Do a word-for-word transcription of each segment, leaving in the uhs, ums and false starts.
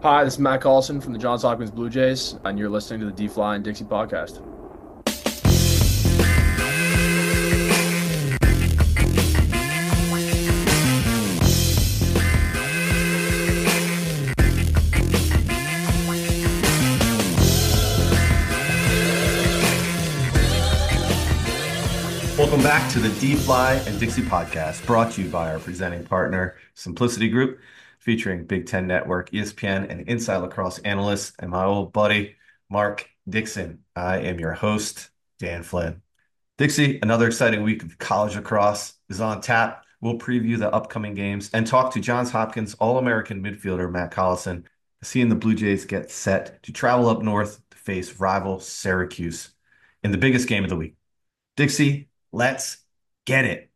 Hi, this is Matt Carlson from the Johns Hopkins Blue Jays, and you're listening to the D-Fly and Dixie podcast. Welcome back to the D-Fly and Dixie podcast, brought to you by our presenting partner, Simplicity Group, featuring Big Ten Network, E S P N, and Inside Lacrosse analyst, and my old buddy, Mark Dixon. I am your host, Dan Flynn. Dixie, another exciting week of college lacrosse is on tap. We'll preview the upcoming games and talk to Johns Hopkins All-American midfielder Matt Collison, seeing the Blue Jays get set to travel up north to face rival Syracuse in the biggest game of the week. Dixie, let's get it.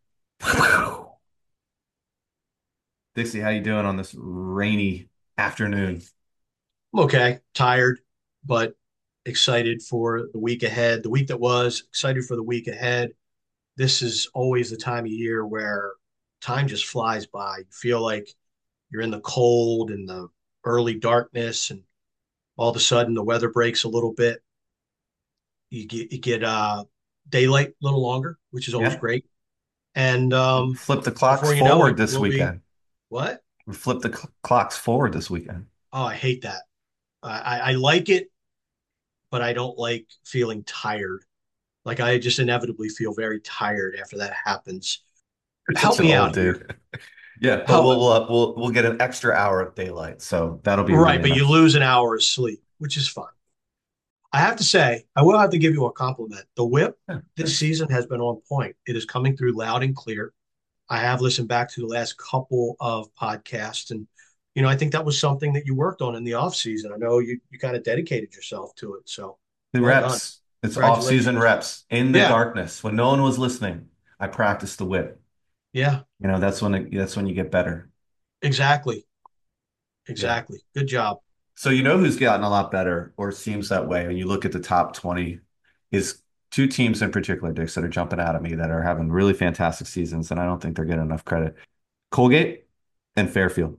Dixie, how you doing on this rainy afternoon? I'm okay, tired, but excited for the week ahead. The week that was, excited for the week ahead. This is always the time of year where time just flies by. You feel like you're in the cold and the early darkness, and all of a sudden the weather breaks a little bit. You get you get uh, daylight a little longer, which is always Yeah. great. And um, Flip the clocks before you know forward it, this we'll be weekend. what? We flip the cl- clocks forward this weekend. Oh, I hate that. I, I I like it, but I don't like feeling tired. Like I just inevitably feel very tired after that happens. You're such Help an me old out here. dude. Yeah, but How we'll we'll we'll, we'll get an extra hour of daylight, so that'll be right, really but you nice. lose an hour of sleep, which is fine. I have to say, I will have to give you a compliment. The whip Yeah, this thanks. season has been on point. It is coming through loud and clear. I have listened back to the last couple of podcasts, and you know, I think that was something that you worked on in the off season. I know you you kind of dedicated yourself to it. So The well done. reps. It's off-season Congratulations. reps in the Yeah, darkness when no one was listening. I practiced the whip. yeah, You know, that's when it, that's when you get better. exactly. Yeah. Exactly. Good job. So you know who's gotten a lot better, or seems that way, when you look at the top twenty, is two teams in particular, Dix, that are jumping out at me that are having really fantastic seasons, and I don't think they're getting enough credit. Colgate and Fairfield.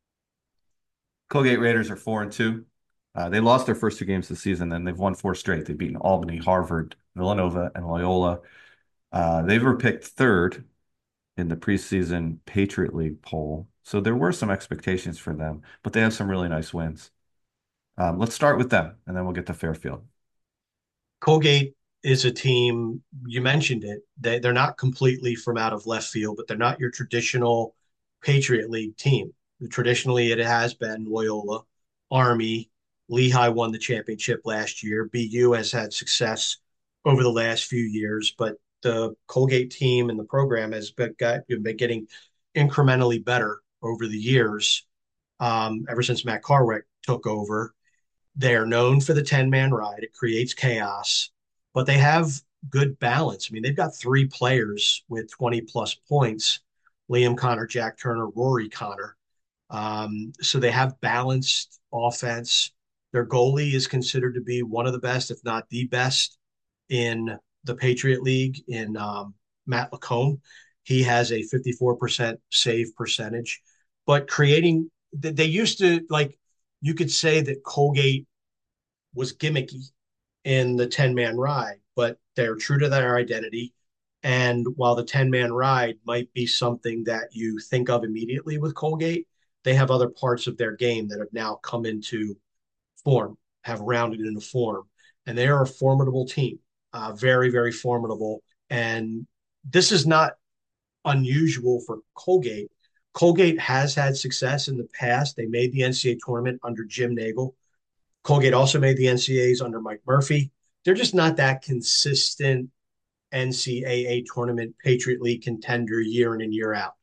Colgate Raiders are four and two. Uh, they lost their first two games this season, and they've won four straight. They've beaten Albany, Harvard, Villanova, and Loyola. Uh, they were picked third in the preseason Patriot League poll, so there were some expectations for them, but they have some really nice wins. Um, let's start with them, and then we'll get to Fairfield. Colgate is a team, you mentioned it, they, they're not completely from out of left field, but they're not your traditional Patriot League team. Traditionally, it has been Loyola, Army, Lehigh won the championship last year. B U has had success over the last few years, but the Colgate team and the program has been, got, been getting incrementally better over the years, um, ever since Matt Carwick took over. They are known for the ten man ride. It creates chaos, but they have good balance. I mean, they've got three players with twenty plus points: Liam Connor, Jack Turner, Rory Connor. Um, so they have balanced offense. Their goalie is considered to be one of the best, if not the best, in the Patriot League in um, Matt Lacombe. He has a fifty-four percent save percentage, but creating, they used to like, you could say that Colgate was gimmicky in the ten man ride, but they're true to their identity. And while the ten man ride might be something that you think of immediately with Colgate, they have other parts of their game that have now come into form, have rounded into form. And they are a formidable team, uh, very, very formidable. And this is not unusual for Colgate. Colgate has had success in the past. They made the N C A A tournament under Jim Nagel. Colgate also made the N C A As under Mike Murphy. They're just not that consistent N C A A tournament Patriot League contender year in and year out.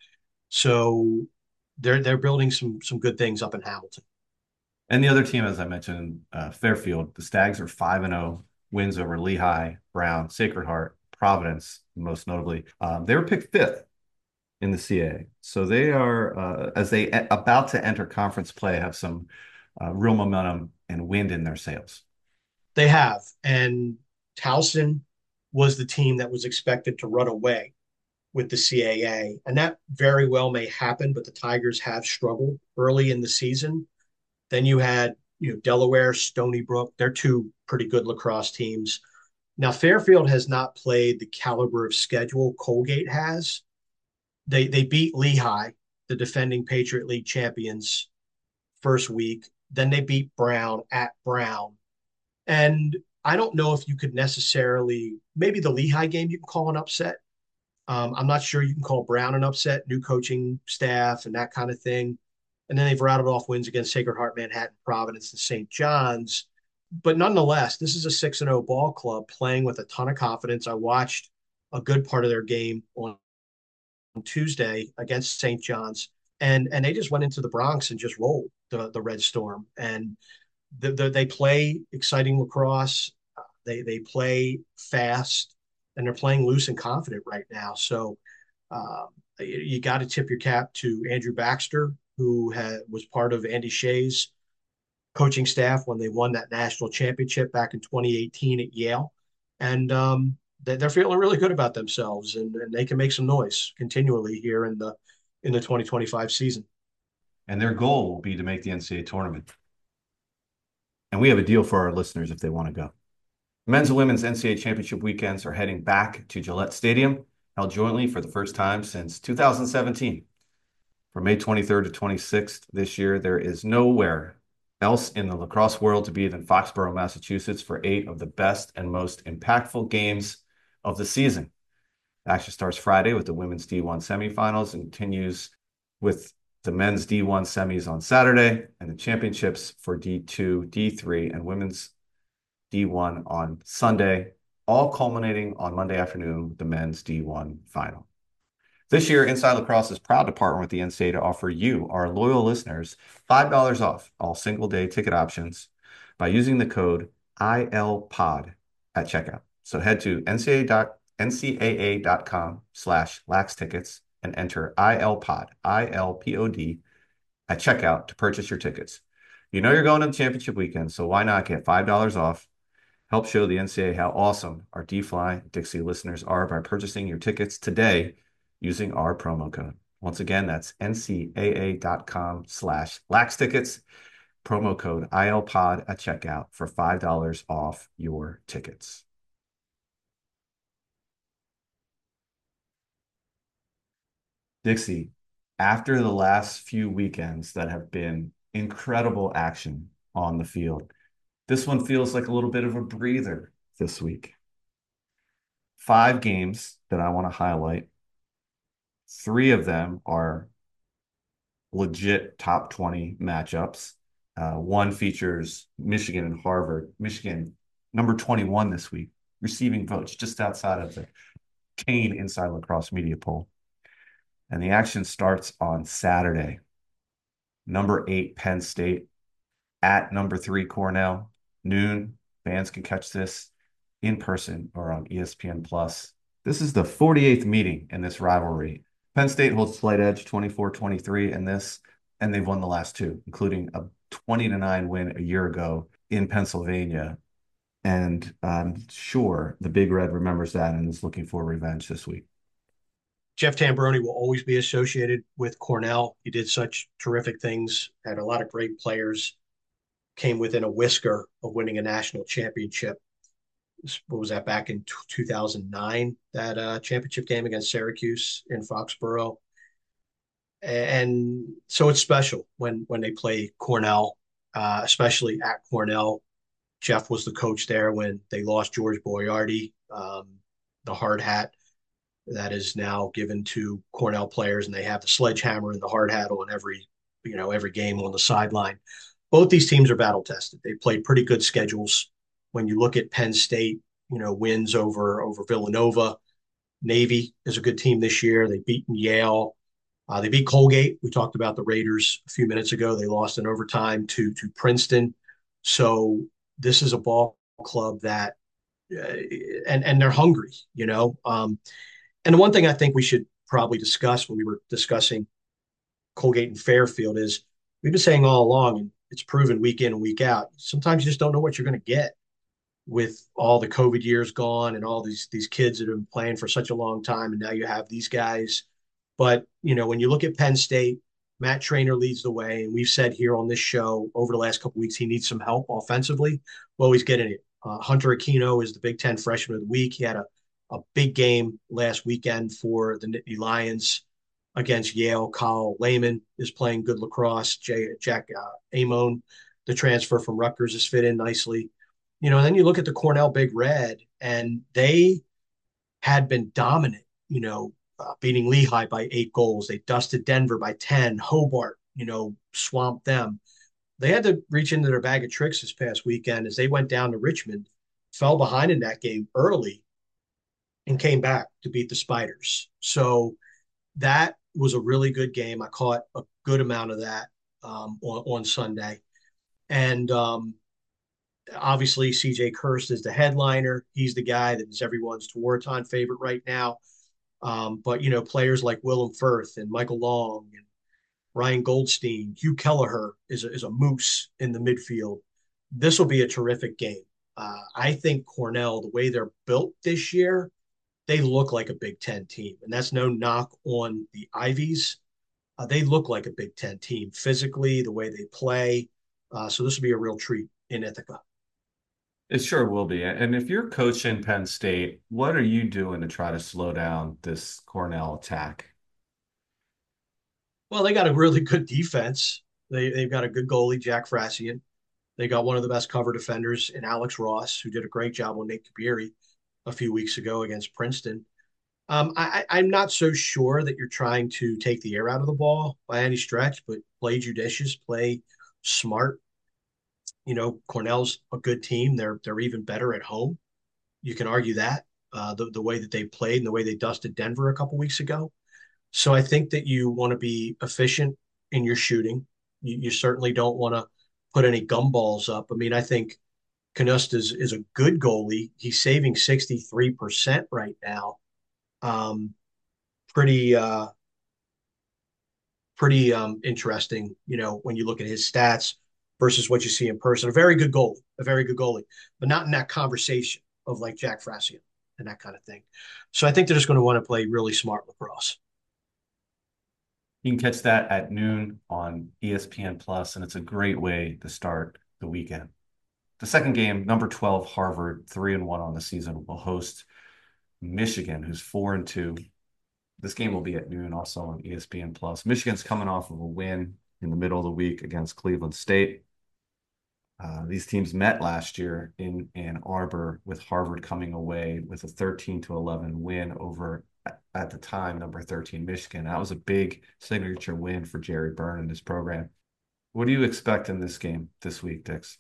So they're they're building some some good things up in Hamilton. And the other team, as I mentioned, uh, Fairfield, the Stags are five and zero, wins over Lehigh, Brown, Sacred Heart, Providence, most notably. Um, they were picked fifth in the C A A, so they are, uh, as they e- about to enter conference play, have some uh, real momentum and wind in their sails. They have, and Towson was the team that was expected to run away with the C A A, and that very well may happen. But the Tigers have struggled early in the season. Then you had, you know, Delaware, Stony Brook. They're two pretty good lacrosse teams. Now, Fairfield has not played the caliber of schedule Colgate has. They they beat Lehigh, the defending Patriot League champions, first week. Then they beat Brown at Brown. And I don't know if you could necessarily, maybe the Lehigh game you can call an upset. Um, I'm not sure you can call Brown an upset, new coaching staff and that kind of thing. And then they've rattled off wins against Sacred Heart, Manhattan, Providence, and Saint John's. But nonetheless, this is a six and oh ball club playing with a ton of confidence. I watched a good part of their game on Tuesday against Saint John's, and and they just went into the Bronx and just rolled the the Red Storm. And the, the, they play exciting lacrosse. Uh, they they play fast, and they're playing loose and confident right now. So um, you, you got to tip your cap to Andrew Baxter, who had, was part of Andy Shea's coaching staff when they won that national championship back in twenty eighteen at Yale. And um, they're feeling really good about themselves, and, and they can make some noise continually here in the in the twenty twenty-five season. And their goal will be to make the N C double A tournament. And we have a deal for our listeners if they want to go. Men's and women's N C double A championship weekends are heading back to Gillette Stadium, held jointly for the first time since two thousand seventeen. From May twenty-third to twenty-sixth this year, there is nowhere else in the lacrosse world to be than Foxborough, Massachusetts for eight of the best and most impactful games of the season. Action starts Friday with the women's D one semifinals and continues with the men's D one semis on Saturday and the championships for D two, D three, and women's D one on Sunday, all culminating on Monday afternoon with the men's D one final. This year, Inside Lacrosse is proud to partner with the N C double A to offer you, our loyal listeners, five dollars off all single-day ticket options by using the code I L P O D at checkout. So head to N C A A dot com slash lax tickets and enter I L P O D, I L P O D, at checkout to purchase your tickets. You know you're going to the championship weekend, so why not get five dollars off? Help show the N C double A how awesome our D-Fly Dixie listeners are by purchasing your tickets today using our promo code. Once again, that's N C A A dot com slash lax tickets, promo code I L P O D at checkout for five dollars off your tickets. Dixie, after the last few weekends that have been incredible action on the field, this one feels like a little bit of a breather this week. Five games that I want to highlight. Three of them are legit top twenty matchups. Uh, one features Michigan and Harvard. Michigan, number twenty-one this week, receiving votes just outside of the Kane Inside Lacrosse media poll. And the action starts on Saturday. Number eight, Penn State, at number three, Cornell, noon. Fans can catch this in person or on E S P N Plus. This is the forty-eighth meeting in this rivalry. Penn State holds slight edge, twenty-four twenty-three in this, and they've won the last two, including a twenty to nine win a year ago in Pennsylvania. And I'm sure the Big Red remembers that and is looking for revenge this week. Jeff Tambroni will always be associated with Cornell. He did such terrific things, had a lot of great players, came within a whisker of winning a national championship. What was that, back in two thousand nine, that uh, championship game against Syracuse in Foxborough. And so it's special when when they play Cornell, uh, especially at Cornell. Jeff was the coach there when they lost George Boiardi, um, the hard hat that is now given to Cornell players, and they have the sledgehammer and the hard hat on every, you know, every game on the sideline. Both these teams are battle tested. They played pretty good schedules. When you look at Penn State, you know, wins over over Villanova. Navy is a good team this year. They've beaten Yale. Uh, they beat Colgate. We talked about the Raiders a few minutes ago. They lost in overtime to to Princeton. So this is a ball club that, uh, and and they're hungry, you know. Um, and the one thing I think we should probably discuss when we were discussing Colgate and Fairfield is we've been saying all along, and it's proven week in and week out, sometimes you just don't know what you're going to get with all the COVID years gone and all these these kids that have been playing for such a long time, and now you have these guys. But, you know, when you look at Penn State, Matt Trainer leads the way, and we've said here on this show over the last couple of weeks he needs some help offensively. Well, he's getting it. Uh, Hunter Aquino is the Big Ten Freshman of the Week. He had a, a big game last weekend for the Nittany Lions against Yale. Kyle Lehman is playing good lacrosse. Jay, Jack uh, Amon, the transfer from Rutgers, has fit in nicely. You know, and then you look at the Cornell Big Red, and they had been dominant, you know, uh, beating Lehigh by eight goals. They dusted Denver by ten. Hobart, you know, swamped them. They had to reach into their bag of tricks this past weekend as they went down to Richmond, fell behind in that game early, and came back to beat the Spiders. So that was a really good game. I caught a good amount of that um, on, on Sunday. And um, obviously, C J Kirst is the headliner. He's the guy that is everyone's Tewaaraton favorite right now. Um, but, you know, players like Willem Firth and Michael Long and Ryan Goldstein, Hugh Kelleher is a, is a moose in the midfield. This will be a terrific game. Uh, I think Cornell, the way they're built this year, they look like a Big Ten team. And that's no knock on the Ivies. Uh, they look like a Big Ten team physically, the way they play. Uh, so this will be a real treat in Ithaca. It sure will be. And if you're coaching Penn State, what are you doing to try to slow down this Cornell attack? Well, they got a really good defense. They, they've got a good goalie, Jack Frassian. They got one of the best cover defenders in Alex Ross, who did a great job on Nate Kabiri a few weeks ago against Princeton. Um, I, I'm not so sure that you're trying to take the air out of the ball by any stretch, but play judicious, play smart. You know, Cornell's a good team. They're they're even better at home. You can argue that uh, the the way that they played and the way they dusted Denver a couple weeks ago. So I think that you want to be efficient in your shooting. You, you certainly don't want to put any gumballs up. I mean, I think Knust is is a good goalie. He's saving sixty-three percent right now. Um, pretty uh, pretty um, interesting, you know, when you look at his stats versus what you see in person. A very good goalie, a very good goalie, but not in that conversation of like Jack Frassian and that kind of thing. So I think they're just going to want to play really smart lacrosse. You can catch that at noon on E S P N Plus, and it's a great way to start the weekend. The second game, number twelve, Harvard, three and one on the season, will host Michigan, who's four and two. This game will be at noon also on E S P N Plus. Michigan's coming off of a win in the middle of the week against Cleveland State. Uh, these teams met last year in Ann Arbor, with Harvard coming away with a thirteen to eleven win over, at the time, number thirteen Michigan. That was a big signature win for Jerry Byrne and his program. What do you expect in this game this week, Dix?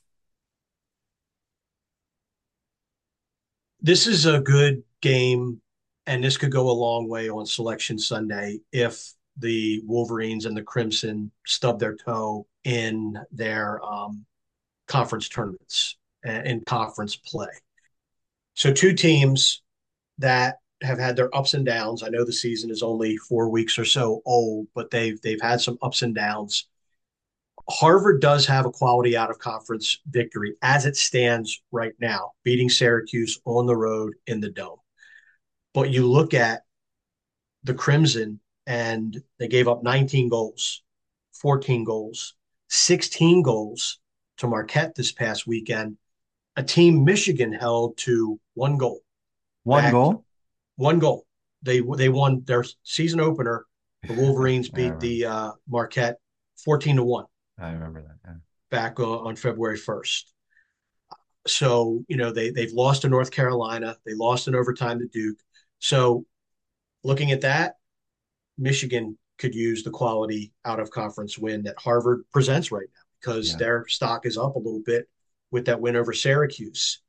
This is a good game, and this could go a long way on Selection Sunday if the Wolverines and the Crimson stub their toe in their um, conference tournaments and in conference play. So two teams that have had their ups and downs. I know the season is only four weeks or so old, but they've they've had some ups and downs. Harvard does have a quality out of conference victory as it stands right now, beating Syracuse on the road in the Dome. But you look at the Crimson, and they gave up nineteen goals, fourteen goals, sixteen goals to Marquette this past weekend, a team Michigan held to one goal. One Back goal? One goal. They they won their season opener. The Wolverines I beat remember. the uh, Marquette fourteen to one I remember that. Yeah. back uh, on February first. So, you know, they they've lost to North Carolina. They lost in overtime to Duke. So looking at that, Michigan could use the quality out of conference win that Harvard presents right now because Yeah. their stock is up a little bit with that win over Syracuse.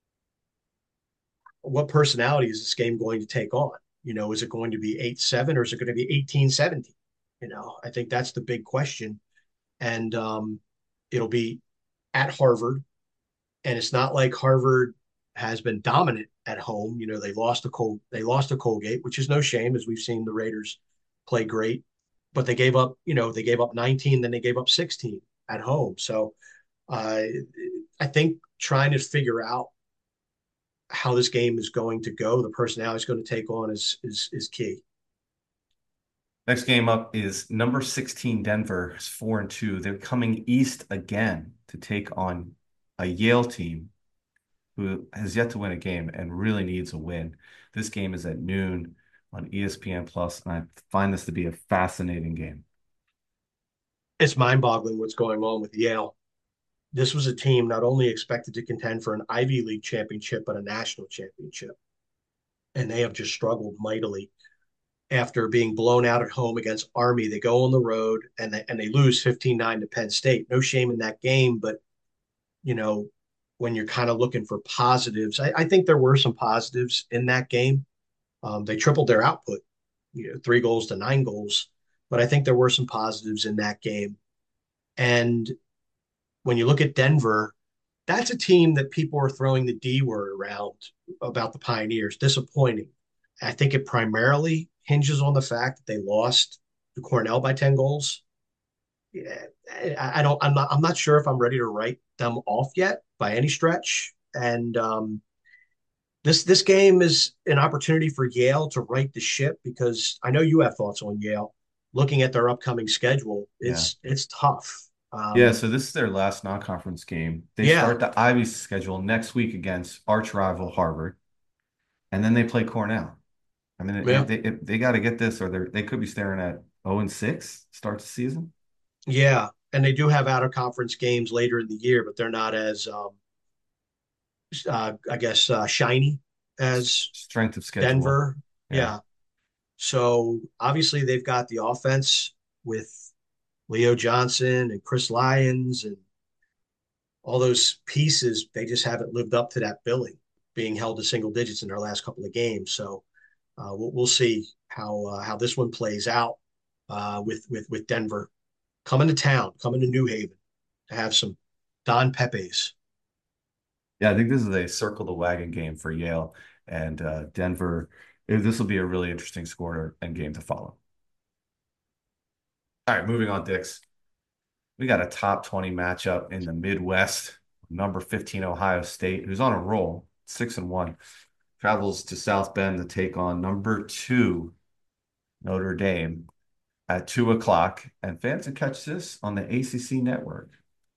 What personality is this game going to take on? You know, is it going to be eight seven or is it going to be eighteen seventeen? You know, I think that's the big question. And um, it'll be at Harvard. And it's not like Harvard has been dominant at home. You know, they lost to Col- they lost to Colgate, which is no shame, as we've seen the Raiders play great. But they gave up, you know, they gave up nineteen, then they gave up sixteen at home. So uh, I think trying to figure out how this game is going to go, the personality is going to take on is is is key. Next game up is number sixteen Denver. It's four and two. They're coming east again to take on a Yale team who has yet to win a game and really needs a win. This game is at noon on E S P N Plus, and I find this to be a fascinating game. It's mind-boggling what's going on with Yale. This was a team not only expected to contend for an Ivy League championship, but a national championship. And they have just struggled mightily after being blown out at home against Army. They go on the road and they, and they lose fifteen nine to Penn State. No shame in that game, but you know, when you're kind of looking for positives, I, I think there were some positives in that game. Um, they tripled their output, you know, three goals to nine goals. But I think there were some positives in that game. And when you look at Denver, that's a team that people are throwing the D word around about the Pioneers. Disappointing. I think it primarily hinges on the fact that they lost to Cornell by ten goals. Yeah, I, I don't. I'm not. I'm not sure if I'm ready to write them off yet by any stretch. And um, this this game is an opportunity for Yale to right the ship because I know you have thoughts on Yale. Looking at their upcoming schedule, Yeah. it's it's tough. Yeah, Um, so this is their last non-conference game. They yeah, start the Ivy schedule next week against arch rival Harvard, and then they play Cornell. I mean, it, yeah, they it, they got to get this, or they they could be staring at zero and six start the season. yeah. And they do have out of conference games later in the year, but they're not as um, uh, I guess uh, shiny S- as Strength of schedule. Denver. Yeah. Yeah. So obviously they've got the offense with Leo Johnson and Chris Lyons and all those pieces. They just haven't lived up to that billing, being held to single digits in their last couple of games. So uh, we'll, we'll see how uh, how this one plays out uh, with with with Denver coming to town, coming to New Haven to have some Don Pepe's. Yeah, I think this is a circle the wagon game for Yale and uh, Denver. eh, This will be a really interesting score and game to follow. All right, moving on, Dix. We got a top twenty matchup in the Midwest. Number fifteen, Ohio State, who's on a roll, six and one, travels to South Bend to take on number two, Notre Dame, at two o'clock. And fans can catch this on the A C C network.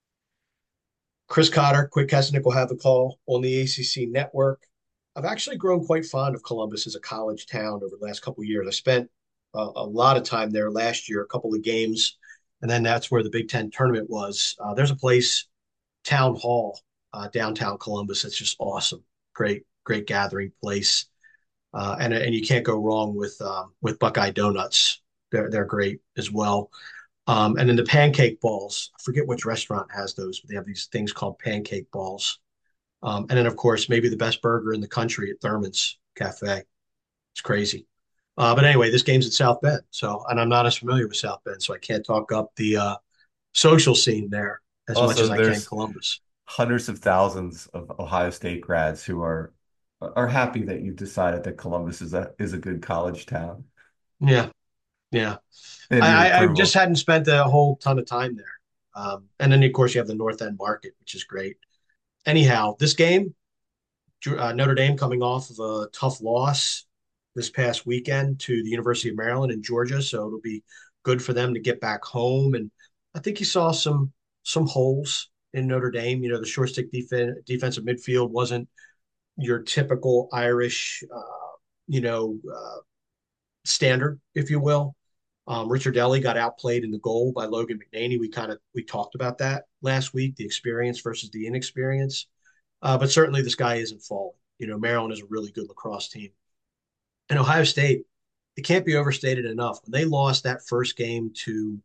Chris Cotter, Quick Kesnick will have the call on the A C C network. I've actually grown quite fond of Columbus as a college town over the last couple of years. I spent uh, a lot of time there last year, a couple of games, and then that's where the Big Ten tournament was. Uh, there's a place, Town Hall, uh, downtown Columbus. It's just awesome. Great, great gathering place, uh, and and you can't go wrong with um, with Buckeye Donuts. They're they're great as well. Um, and then the pancake balls. I forget which restaurant has those, but they have these things called pancake balls. Um, and then, of course, maybe the best burger in the country at Thurman's Cafe. It's crazy. Uh, but anyway, this game's at South Bend. So, and I'm not as familiar with South Bend, so I can't talk up the uh, social scene there as much Also, as I can there's Columbus. hundreds of thousands of Ohio State grads who are are happy that you've decided that Columbus is a is a good college town. Yeah, yeah. They need I, I, I just approval. hadn't spent a whole ton of time there. Um, and then, of course, you have the North End Market, which is great. Anyhow, this game, uh, Notre Dame coming off of a tough loss this past weekend to the University of Maryland and Georgia, so it'll be good for them to get back home. And I think you saw some some holes in Notre Dame. You know, the short stick def- defensive midfield wasn't your typical Irish, uh, you know, uh, standard, if you will. Um, Richard Ellie got outplayed in the goal by Logan McNaney. We kind of we talked about that last week, the experience versus the inexperience. Uh, but certainly this guy isn't falling. You know, Maryland is a really good lacrosse team. And Ohio State, it can't be overstated enough. When they lost that first game to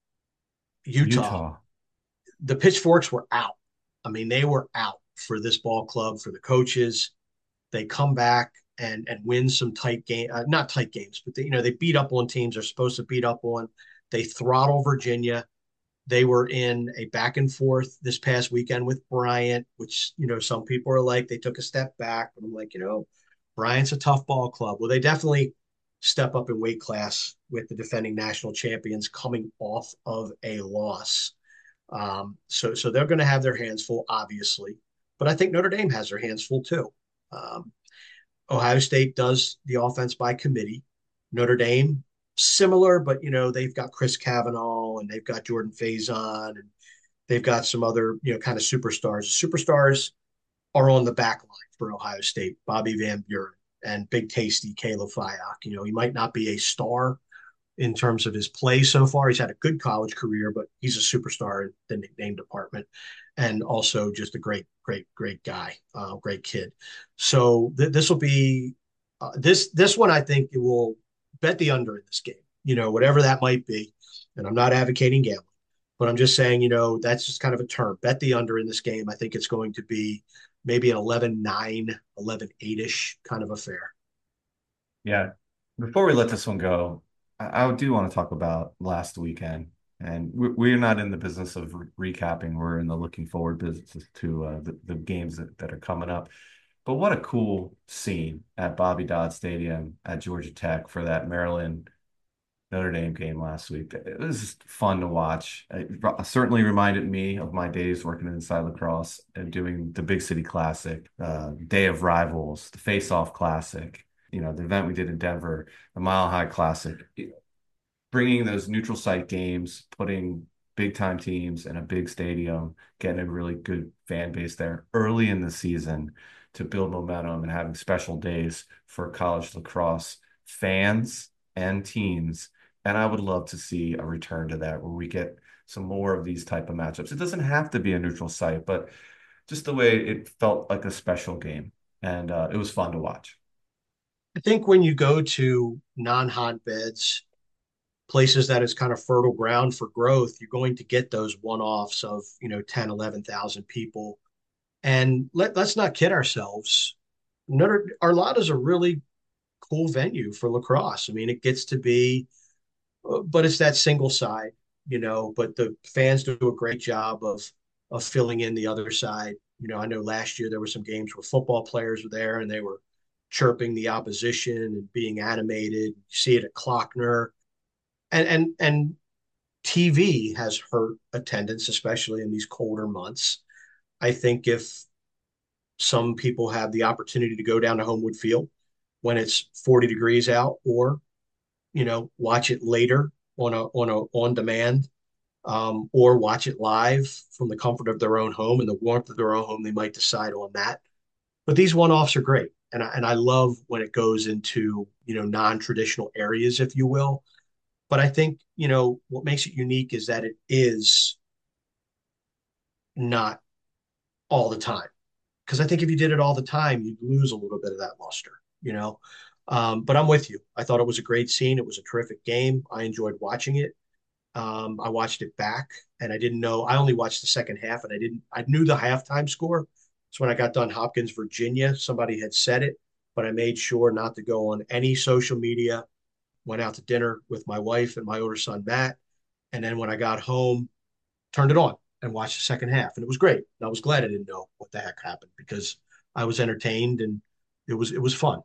Utah, Utah. the pitchforks were out. I mean, they were out for this ball club, for the coaches. They come back and and win some tight game, uh, not tight games, but they, you know they beat up on teams they're supposed to beat up on. They throttle Virginia. They were in a back and forth this past weekend with Bryant, which, you know, some people are like, they took a step back. But I'm like, you know, Bryant's a tough ball club. Well, they definitely step up in weight class with the defending national champions coming off of a loss. Um, so, so they're going to have their hands full, obviously. But I think Notre Dame has their hands full too. Um, Ohio State does the offense by committee. Notre Dame similar, but you know, they've got Chris Kavanaugh and they've got Jordan Faison and they've got some other, you know, kind of superstars. Superstars are on the back line for Ohio State, Bobby Van Buren and Big Tasty Caleb Fyock. You know, he might not be a star in terms of his play so far. He's had a good college career, but he's a superstar in the nickname department, and also just a great, great, great guy, uh, great kid. So th- this will be uh, this this one. I think it will bet the under in this game. You know, whatever that might be, and I'm not advocating gambling, but I'm just saying, you know, that's just kind of a term. Bet the under in this game. I think it's going to be maybe an eleven nine, eleven eight ish kind of affair. Yeah. Before we let this one go, I, I do want to talk about last weekend. And we- we're not in the business of re recapping. We're in the looking forward business to uh, the, the games that, that are coming up. But what a cool scene at Bobby Dodd Stadium at Georgia Tech for that Maryland Notre Dame game last week. It was just fun to watch. It certainly reminded me of my days working inside lacrosse and doing the Big City Classic, uh, Day of Rivals, the Face Off Classic, you know, the event we did in Denver, the Mile High Classic. Bringing those neutral site games, putting big time teams in a big stadium, getting a really good fan base there early in the season to build momentum and having special days for college lacrosse fans and teams. And I would love to see a return to that where we get some more of these type of matchups. It doesn't have to be a neutral site, but just the way it felt like a special game. And uh, it was fun to watch. I think when you go to non-hotbeds, places that is kind of fertile ground for growth, you're going to get those one-offs of, you know, ten, eleven thousand people. And let, let's not kid ourselves. Notre Arlada is a really cool venue for lacrosse. I mean, it gets to be, uh, but it's that single side, you know, but the fans do a great job of of filling in the other side. You know, I know last year there were some games where football players were there and they were chirping the opposition and being animated. You see it at Klockner. And and and T V has hurt attendance, especially in these colder months. I think if some people have the opportunity to go down to Homewood Field when it's forty degrees out, or you know, watch it later on a on a on demand, um, or watch it live from the comfort of their own home and the warmth of their own home, they might decide on that. But these one-offs are great, and I, and I love when it goes into, you know, non-traditional areas, if you will. But I think, you know, what makes it unique is that it is not all the time. Because I think if you did it all the time, you'd lose a little bit of that luster, you know. Um, but I'm with you. I thought it was a great scene. It was a terrific game. I enjoyed watching it. Um, I watched it back, and I didn't know. I only watched the second half, and I didn't. I knew the halftime score. So when I got done Hopkins, Virginia, somebody had said it, but I made sure not to go on any social media. Went out to dinner with my wife and my older son Matt, and then when I got home, turned it on and watched the second half, and it was great. And I was glad I didn't know what the heck happened because I was entertained and it was it was fun.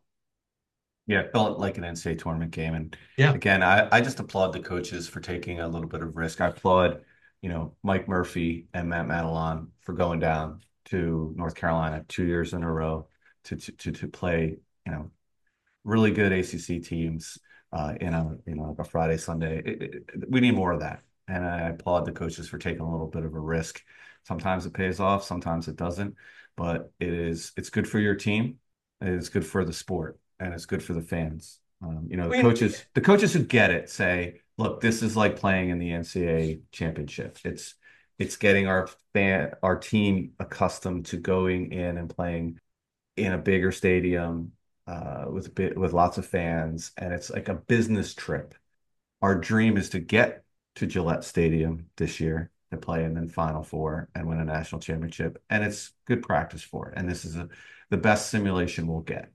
Yeah, it felt like an N C A A tournament game. And Yeah, again, I, I just applaud the coaches for taking a little bit of risk. I applaud, you know, Mike Murphy and Matt Madelon for going down to North Carolina two years in a row to to to, to play, you know, really good A C C teams uh, in a you know like a Friday Sunday. It, it, we need more of that, and I applaud the coaches for taking a little bit of a risk. Sometimes it pays off, sometimes it doesn't, but it is it's good for your team, it's good for the sport, and it's good for the fans. Um, you know, the I mean, coaches the coaches who get it say, look, this is like playing in the N C A A championship. It's it's getting our fan our team accustomed to going in and playing in a bigger stadium uh, with a bit with lots of fans, and it's like a business trip. Our dream is to get to Gillette Stadium this year to play in the Final Four and win a national championship, and it's good practice for it. And this is a, the best simulation we'll get.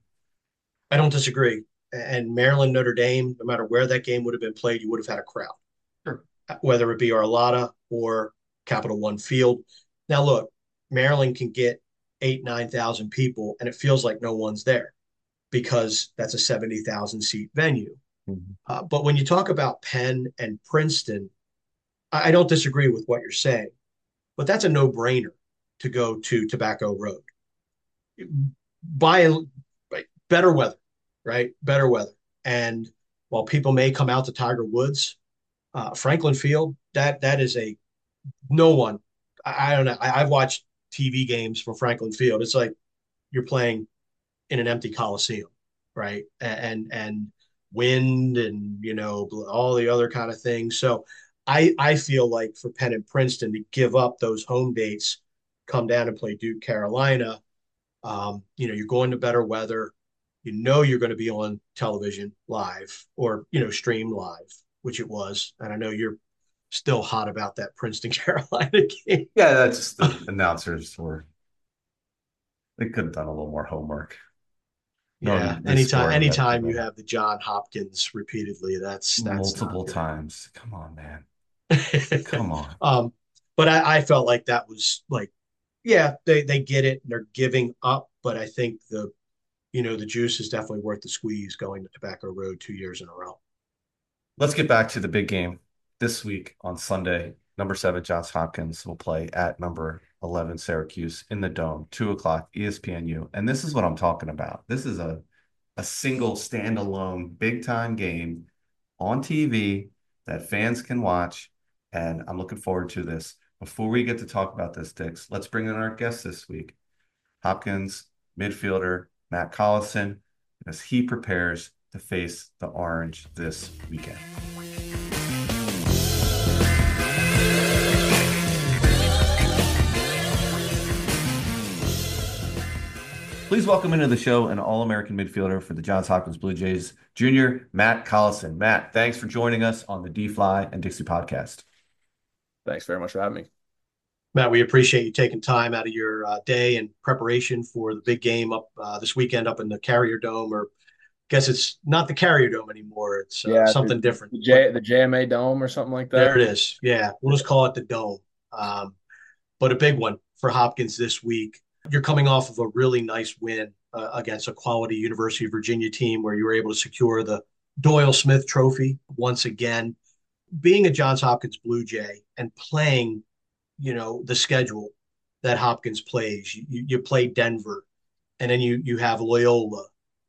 I don't disagree. And Maryland Notre Dame, no matter where that game would have been played, you would have had a crowd, Sure. whether it be Arlotta or Capital One Field. Now, look, Maryland can get eight nine thousand people, and it feels like no one's there because that's a seventy thousand seat venue. Mhm. Uh, but when you talk about Penn and Princeton, I, I don't disagree with what you're saying, but that's a no brainer to go to Tobacco Road. Buy right, better weather, right? Better weather. And while people may come out to Tiger Woods, uh, Franklin Field, that that is a no one. I, I don't know. I, I've watched T V games from Franklin Field. It's like you're playing in an empty coliseum, right? And and wind and you know all the other kind of things. So I I feel like for Penn and Princeton to give up those home dates, come down and play Duke, Carolina. Um, you know, you're going to better weather. You know you're going to be on television live or you know stream live, which it was. And I know you're still hot about that Princeton Carolina game. Yeah, that's just the announcers were they could have done a little more homework. Yeah, Knowing the anytime score of that anytime you game have the John Hopkins repeatedly, that's that's not multiple good. times. Come on, man. Come on. um, but I, I felt like that was like, yeah, they they get it and they're giving up, but I think the you know the juice is definitely worth the squeeze going to Tobacco Road two years in a row. Let's get back to the big game this week on Sunday. Number seven, Johns Hopkins will play at number eleven, Syracuse in the Dome, two o'clock, E S P N U. And this is what I'm talking about. This is a, a single standalone big time game on T V that fans can watch. And I'm looking forward to this. Before we get to talk about this, Dix, let's bring in our guest this week, Hopkins midfielder Matt Collison, as he prepares to face the Orange this weekend. Please welcome into the show an All-American midfielder for the Johns Hopkins Blue Jays, Junior Matt Collison. Matt, thanks for joining us on the D-Fly and Dixie podcast. Thanks very much for having me. Matt, we appreciate you taking time out of your uh, day and preparation for the big game up uh, this weekend up in the Carrier Dome, or I guess it's not the Carrier Dome anymore. It's uh, Yeah, the, something different. the But J the J M A Dome or something like there that. it is. Yeah, we'll just call it the Dome. Um, but a big one for Hopkins this week. You're coming off of a really nice win uh, against a quality University of Virginia team where you were able to secure the Doyle Smith Trophy once again. Being a Johns Hopkins Blue Jay and playing, you know, the schedule that Hopkins plays, you, you play Denver, and then you you have Loyola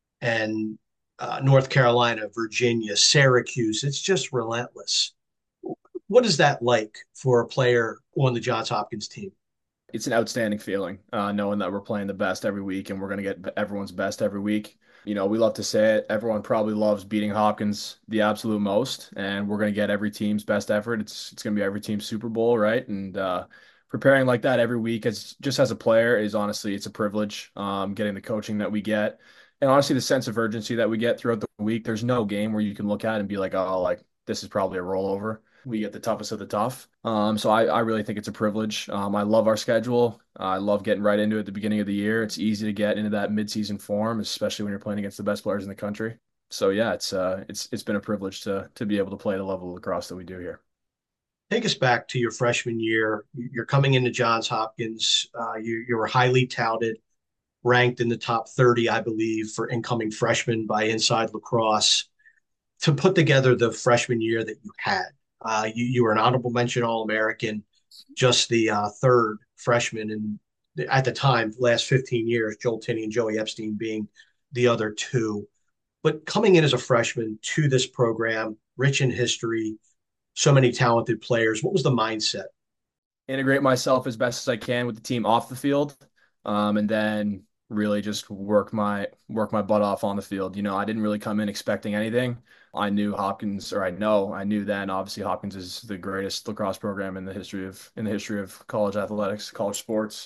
and uh, North Carolina, Virginia, Syracuse. It's just relentless. What is that like for a player on the Johns Hopkins team? It's an outstanding feeling, uh, knowing that we're playing the best every week and we're going to get everyone's best every week. You know, we love to say it. Everyone probably loves beating Hopkins the absolute most, and we're going to get every team's best effort. It's it's going to be every team's Super Bowl, right? And uh, preparing like that every week, as just as a player, is honestly it's a privilege. Um, getting the coaching that we get, and honestly the sense of urgency that we get throughout the week. There's no game where you can look at and be like, oh, like this is probably a rollover. We get the toughest of the tough. Um, so I, I really think it's a privilege. Um, I love our schedule. I love getting right into it at the beginning of the year. It's easy to get into that midseason form, especially when you're playing against the best players in the country. So yeah, it's uh, it's it's been a privilege to to be able to play the level of lacrosse that we do here. Take us back to your freshman year. You're coming into Johns Hopkins. Uh, you, you were highly touted, ranked in the top thirty, I believe, for incoming freshmen by Inside Lacrosse. To put together the freshman year that you had, uh, you, you were an honorable mention All American, just the uh, third freshman in at the time, last fifteen years, Joel Tinney and Joey Epstein being the other two. But coming in as a freshman to this program, rich in history, so many talented players, what was the mindset? Integrate myself as best as I can with the team off the field, um, and then really just work my work my butt off on the field. You know, I didn't really come in expecting anything. I knew Hopkins, or I know I knew then. Obviously, Hopkins is the greatest lacrosse program in the history of in the history of college athletics, college sports.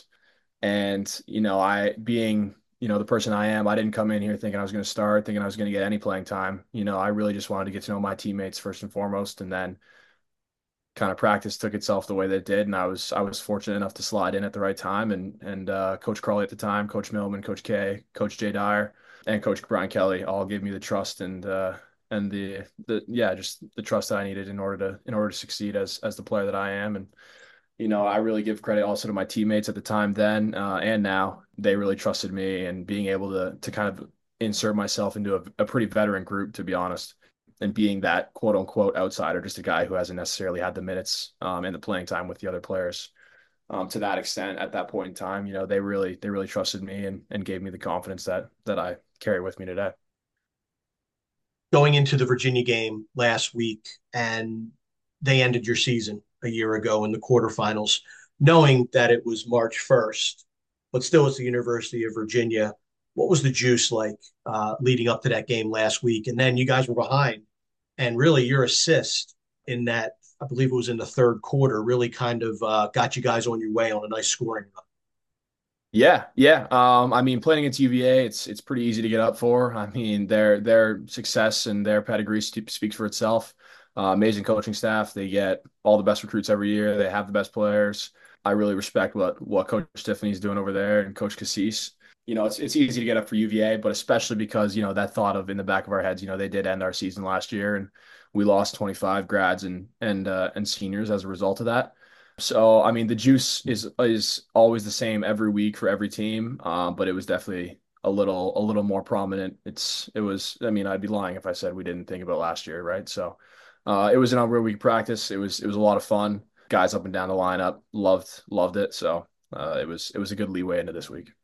And you know, I being you know the person I am, I didn't come in here thinking I was going to start, thinking I was going to get any playing time. You know, I really just wanted to get to know my teammates first and foremost, and then kind of practice took itself the way that it did, and I was I was fortunate enough to slide in at the right time. And and uh, Coach Crawley at the time, Coach Millman, Coach K, Coach Jay Dyer, and Coach Brian Kelly all gave me the trust and uh, and the the yeah just the trust that I needed in order to in order to succeed as as the player that I am. And you know I really give credit also to my teammates at the time then uh, and now. They really trusted me, and being able to to kind of insert myself into a, a pretty veteran group, to be honest, and being that quote unquote outsider, just a guy who hasn't necessarily had the minutes um, and the playing time with the other players. Um, to that extent, at that point in time, you know, they really, they really trusted me and, and gave me the confidence that, that I carry with me today. going into the Virginia game last week, and they ended your season a year ago in the quarterfinals, knowing that it was March first, but still it's the University of Virginia. What was the juice like uh, leading up to that game last week? And then you guys were behind, and really your assist in that, I believe it was in the third quarter, really kind of uh, got you guys on your way on a nice scoring run. Yeah, yeah. Um, I mean, playing against U V A, it's it's pretty easy to get up for. I mean, their their success and their pedigree st- speaks for itself. Uh, amazing coaching staff. They get all the best recruits every year. They have the best players. I really respect what what Coach Tiffany's doing over there and Coach Cassis. You know, it's it's easy to get up for U V A, but especially because, you know, that thought of in the back of our heads, you know, they did end our season last year and we lost twenty-five grads and and uh, and seniors as a result of that. So, I mean, the juice is is always the same every week for every team, um, but it was definitely a little a little more prominent. It's it was. I mean, I'd be lying if I said we didn't think about last year, right? So, uh, it was an unreal week of practice. It was it was a lot of fun. Guys up and down the lineup loved loved it. So, uh, it was it was a good leeway into this week.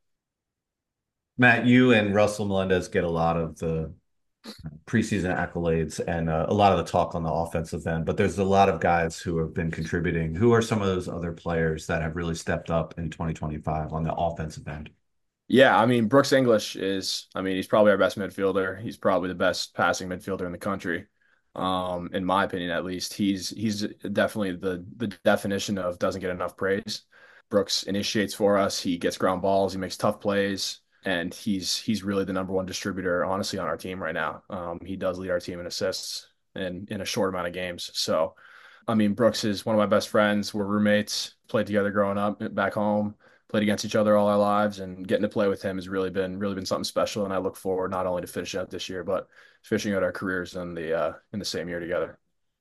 Matt, you and Russell Melendez get a lot of the preseason accolades and uh, a lot of the talk on the offensive end, but there's a lot of guys who have been contributing. Who are some of those other players that have really stepped up in twenty twenty-five on the offensive end? Yeah, I mean, Brooks English is, I mean, he's probably our best midfielder. He's probably the best passing midfielder in the country. Um, in my opinion, at least. He's he's definitely the the definition of doesn't get enough praise. Brooks initiates for us. He gets ground balls. He makes tough plays, and he's he's really the number one distributor, honestly, on our team right now. Um, he does lead our team in assists in in a short amount of games. So, I mean, Brooks is one of my best friends. We're roommates, played together growing up back home, played against each other all our lives, and getting to play with him has really been really been something special. And I look forward not only to finishing out this year, but finishing out our careers in the uh, in the same year together.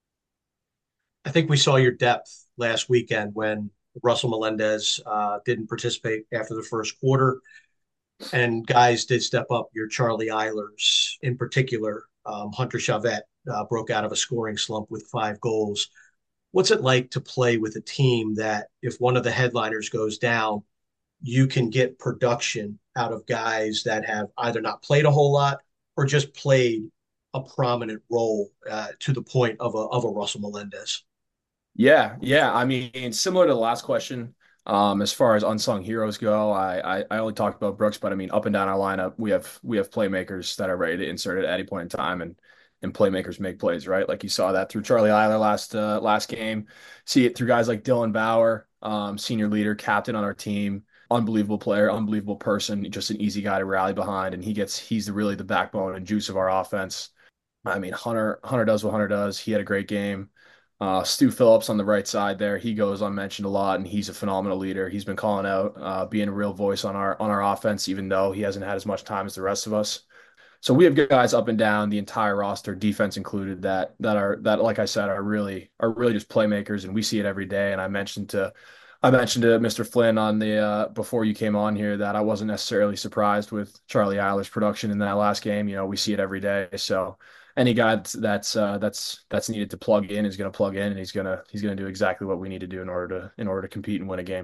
I think we saw your depth last weekend when Russell Melendez uh, didn't participate after the first quarter, and guys did step up. Your Charlie Eilers, in particular, um, Hunter Chavette uh, broke out of a scoring slump with five goals. What's it like to play with a team that, if one of the headliners goes down, you can get production out of guys that have either not played a whole lot or just played a prominent role uh, to the point of a of a Russell Melendez? Yeah, yeah. I mean, similar to the last question, um, as far as unsung heroes go, I, I I only talked about Brooks, but I mean, up and down our lineup, we have we have playmakers that are ready to insert at any point in time, and and playmakers make plays, right? Like you saw that through Charlie Eiler last uh, last game. See it through guys like Dylan Bauer, um, senior leader, captain on our team, unbelievable player, unbelievable person, just an easy guy to rally behind, and he gets he's the, really the backbone and juice of our offense. I mean, Hunter Hunter does what Hunter does. He had a great game. Uh, Stu Phillips on the right side there, he goes unmentioned a lot, and he's a phenomenal leader. He's been calling out, uh, being a real voice on our on our offense, even though he hasn't had as much time as the rest of us. So we have guys up and down the entire roster, defense included, that that are that, like I said, are really are really just playmakers, and we see it every day. And I mentioned to I mentioned to Mister Flynn on the uh, before you came on here that I wasn't necessarily surprised with Charlie Eiler's production in that last game. You know, we see it every day. So any guy that's that's uh, that's that's needed to plug in is going to plug in, and he's gonna he's gonna do exactly what we need to do in order to in order to compete and win a game.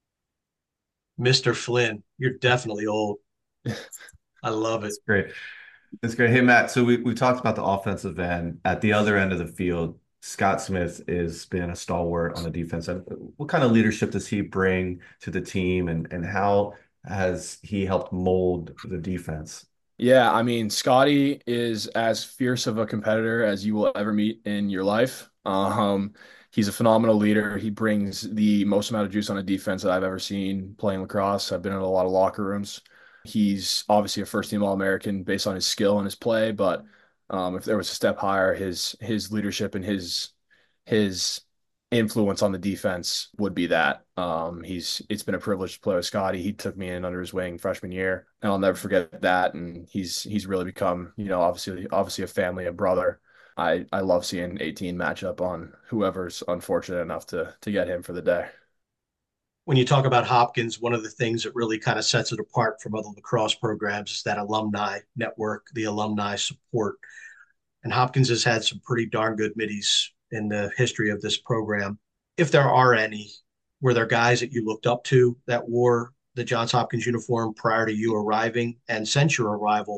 Mister Flynn, you're definitely old. I love it. It's great. It's great. Hey, Matt. So we, we talked about the offensive end. At the other end of the field, Scott Smith has been a stalwart on the defense. And what kind of leadership does he bring to the team, and, and how has he helped mold the defense? Yeah, I mean, Scotty is as fierce of a competitor as you will ever meet in your life. Um, he's a phenomenal leader. He brings the most amount of juice on a defense that I've ever seen playing lacrosse. I've been in a lot of locker rooms. He's obviously a first team All-American based on his skill and his play, but um, if there was a step higher, his his leadership and his his influence on the defense would be that. Um, he's it's been a privilege to play with Scotty. He took me in under his wing freshman year, and I'll never forget that. And he's he's really become, you know, obviously obviously a family, a brother. I I love seeing eighteen match up on whoever's unfortunate enough to to get him for the day. When you talk about Hopkins, one of the things that really kind of sets it apart from other lacrosse programs is that alumni network, the alumni support. And Hopkins has had some pretty darn good middies in the history of this program. If there are any, were there guys that you looked up to that wore the Johns Hopkins uniform prior to you arriving? And since your arrival,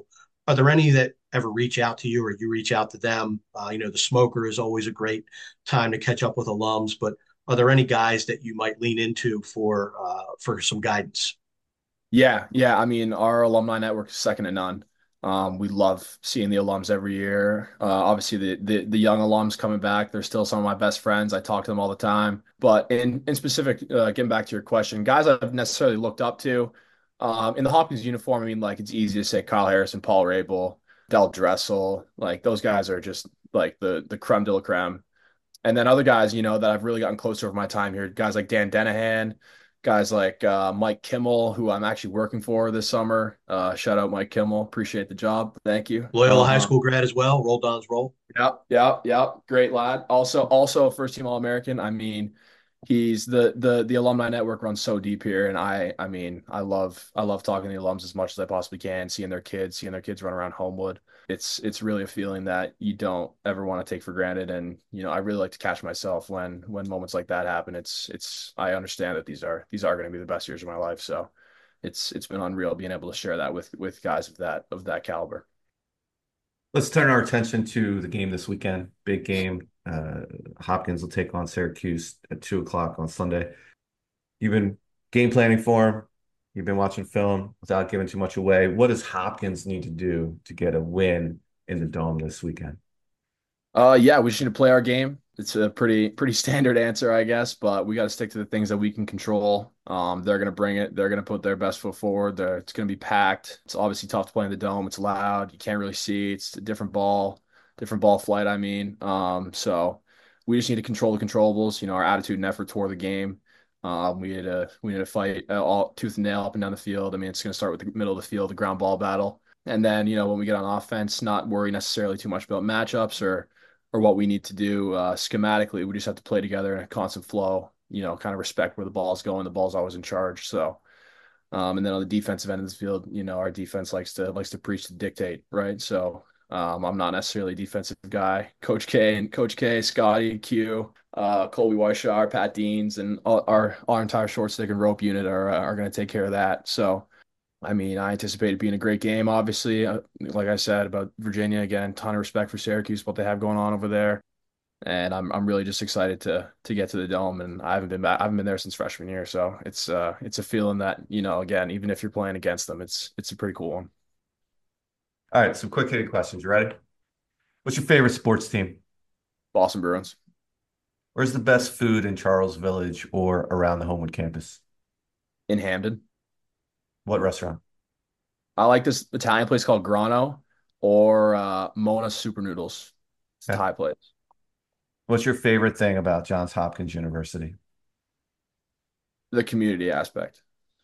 Are there any that ever reach out to you or you reach out to them? Uh, you know, the smoker is always a great time to catch up with alums, but are there any guys that you might lean into for uh, for some guidance? Yeah, yeah. I mean, our alumni network is second to none. Um, we love seeing the alums every year. Uh, obviously, the, the the young alums coming back, they're still some of my best friends. I talk to them all the time. But in in specific, uh, getting back to your question, guys I've necessarily looked up to, um, in the Hopkins uniform. I mean, like it's easy to say Kyle Harrison, Paul Rabel, Del Dressel, like those guys are just like the the creme de la creme. And then other guys, you know, that I've really gotten close to over my time here, guys like Dan Dennehan, guys like uh, Mike Kimmel, who I'm actually working for this summer. Uh, shout out Mike Kimmel. Appreciate the job. Thank you. Loyola High Uh, School grad as well. Roll Don's roll. Yep, yep, yep. Great lad. Also, also a first team All American. I mean, he's the the the alumni network runs so deep here, and I I mean, I love I love talking to the alums as much as I possibly can, seeing their kids, seeing their kids run around Homewood. It's it's really a feeling that you don't ever want to take for granted, and you know, I really like to catch myself when when moments like that happen. It's it's I understand that these are these are going to be the best years of my life, so it's it's been unreal being able to share that with with guys of that of that caliber. Let's turn our attention to the game this weekend. Big game. Uh, Hopkins will take on Syracuse at two o'clock on Sunday. You've been game planning for him. You've been watching film without giving too much away. What does Hopkins need to do to get a win in the Dome this weekend? Uh, yeah, we just need to play our game. It's a pretty pretty standard answer, I guess, but we got to stick to the things that we can control. Um, they're gonna bring it. They're gonna put their best foot forward. They're, it's gonna be packed. It's obviously tough to play in the dome. It's loud. You can't really see. It's a different ball, different ball flight. I mean, um, so we just need to control the controllables. You know, our attitude and effort toward the game. Um, we need to we need to fight uh, all tooth and nail up and down the field. I mean, it's gonna start with the middle of the field, the ground ball battle, and then you know when we get on offense, not worry necessarily too much about matchups or or what we need to do uh, schematically. We just have to play together in a constant flow, you know, kind of respect where the ball's going. The ball's always in charge. So, um, and then on the defensive end of the field, you know, our defense likes to likes to preach to dictate, right? So, um, I'm not necessarily a defensive guy. Coach K and Coach K, Scotty, Q, uh, Colby Weishar, Pat Deans, and all, our our entire short stick and rope unit are are going to take care of that. So, I mean, I anticipate it being a great game. Obviously, uh, like I said about Virginia, again, ton of respect for Syracuse, what they have going on over there, and I'm I'm really just excited to to get to the Dome. And I haven't been back, I haven't been there since freshman year, so it's uh it's a feeling that you know, again, even if you're playing against them, it's it's a pretty cool one. All right, some quick hitting questions. You ready? What's your favorite sports team? Boston Bruins Where's the best food in Charles Village or around the Homewood campus? in Hamden. What restaurant? I like this Italian place called Grano or uh, Mona Super Noodles. It's a Okay. Thai place. What's your favorite thing about Johns Hopkins University? The community aspect.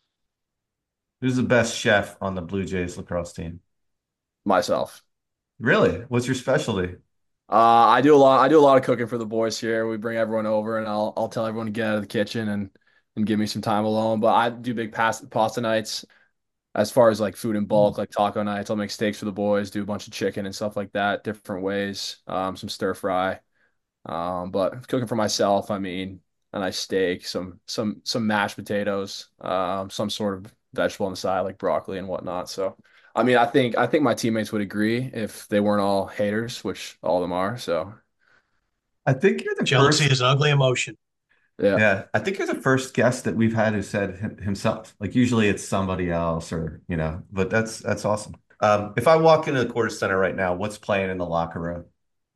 Who's the best chef on the Blue Jays lacrosse team? Myself. Really? What's your specialty? Uh, I do a lot. I do a lot of cooking for the boys here. We bring everyone over, and I'll I'll tell everyone to get out of the kitchen and and give me some time alone. But I do big pasta pasta nights. As far as like food in bulk, like taco nights, I'll make steaks for the boys, do a bunch of chicken and stuff like that, different ways. Um, some stir fry. Um, but cooking for myself, I mean, a nice steak, some some some mashed potatoes, um, some sort of vegetable on the side like broccoli and whatnot. So, I mean, I think I think my teammates would agree if they weren't all haters, which all of them are. So, I think you're the Jealousy first. is an ugly emotion. yeah. Yeah, I think you're the first guest that we've had who said him, himself. Like usually it's somebody else or, you know, but that's that's awesome. Um, if I walk into the Quarter Center right now, what's playing in the locker room?